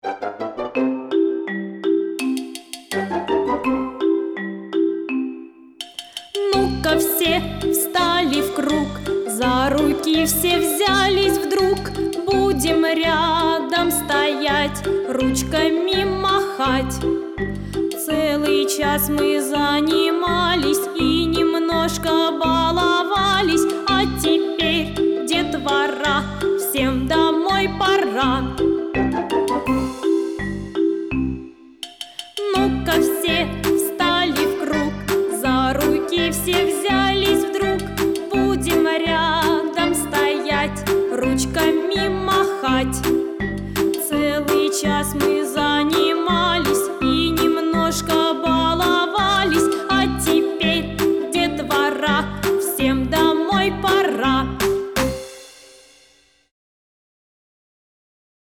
Ну-ка все встали в круг, за руки все взялись вдруг. Будем рядом стоять, ручками махать. Целый час мы занимались и немножко баловались.